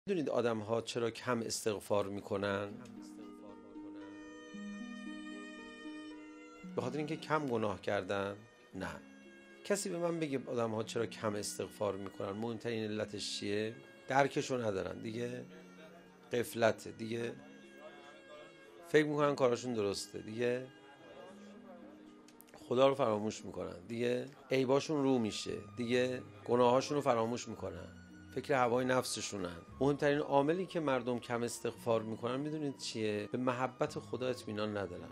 میدونید آدم ها چرا کم استغفار میکنن؟ به خاطر اینکه کم گناه کردن؟ نه. کسی به من بگه آدم ها چرا کم استغفار میکنن، مهمترین علتش چیه؟ درکشو ندارن دیگه، غفلته دیگه، فکر میکنن کاراشون درسته دیگه، خدا رو فراموش میکنن دیگه، عیباشون رو میشه دیگه، گناهاشون رو فراموش میکنن، فکر هوای نفسشونن. مهمترین عاملی که مردم کم استغفار میکنن میدونید چیه؟ به محبت خدا اطمینان ندارن.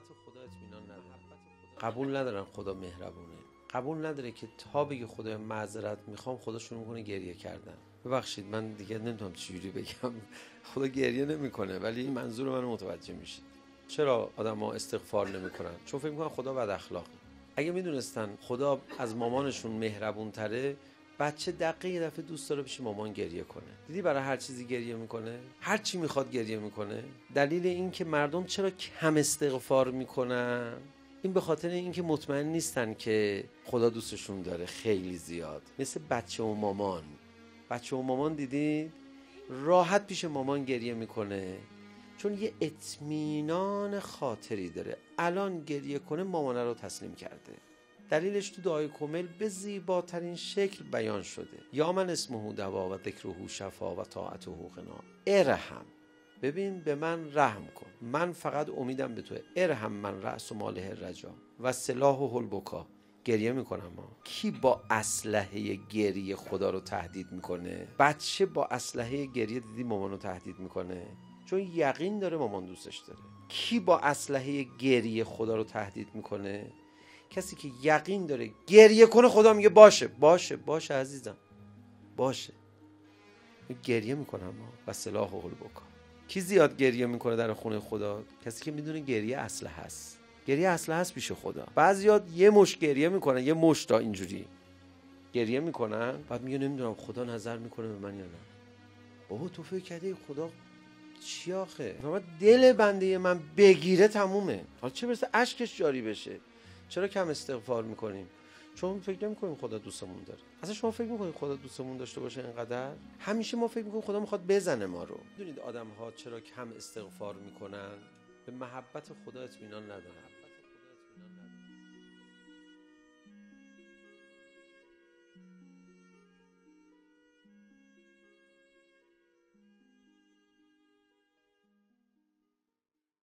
قبول ندارن خدا مهربونه، قبول نداره که تا بگه خدا معذرت میخوام خدا شروع میکنه گریه کردن. ببخشید من دیگه نمیتونم چجوری بگم، خدا گریه نمیکنه، ولی منظور منو متوجه میشید. چرا آدم‌ها استغفار نمیکنن؟ چون فکر میکنن خدا بد اخلاقه. اگه میدونستن خدا از مامانشون مهربون تره، بچه دقیقه یه دفعه دوست داره پیش مامان گریه کنه. دیدی برای هر چیزی گریه میکنه، هر چی میخواد گریه میکنه. دلیل این که مردم چرا کم استغفار میکنن، این به خاطر اینکه مطمئن نیستن که خدا دوستشون داره خیلی زیاد. مثل بچه و مامان. بچه و مامان دیدید راحت پیش مامان گریه میکنه، چون یه اطمینان خاطری داره الان گریه کنه مامانه رو تسلیم کرده. دلیلش تو دعای کمیل به زیباترین شکل بیان شده. یا من اسمه دوا و ذکره شفا و طاعته غنا. ارحم، ببین به من رحم کن، من فقط امیدم به توه. ارحم من رأس و ماله الرجا و سلاح و البکا. گریه میکنم کی با اسلحه گریه خدا رو تهدید میکنه؟ بچه با اسلحه گریه دیدی مامان رو تهدید میکنه، چون یقین داره مامان دوستش داره. کی با اسلحه گریه خدا رو تهدید میکنه؟ کسی که یقین داره گریه کنه خدا میگه باشه باشه باشه عزیزم باشه. گریه میکنم و سلاح و البکا. کی زیاد گریه میکنه در خونه خدا؟ کسی که میدونه گریه اسلحه است. گریه اسلحه است پیش خدا. بعضیات یه مش گریه میکنن، یه مش تا اینجوری گریه میکنن، بعد میگه نمیدونم خدا نظر میکنه به من یا نه. بابا تو فکر کردی خدا چی آخه؟ من دل بنده من بگیره تمومه، حالا چه برسه اشکش جاری بشه. چرا کم استغفار میکنیم؟ چون فکر نمی‌کنیم خدا دوستمون داره. اصلا شما فکر می‌کنید خدا دوستمون داشته باشه اینقدر؟ همیشه ما فکر می‌کنیم خدا می‌خواد بزنه ما رو. می‌دونید آدم‌ها چرا کم استغفار میکنن؟ به محبت خدا اطمینان ندارن.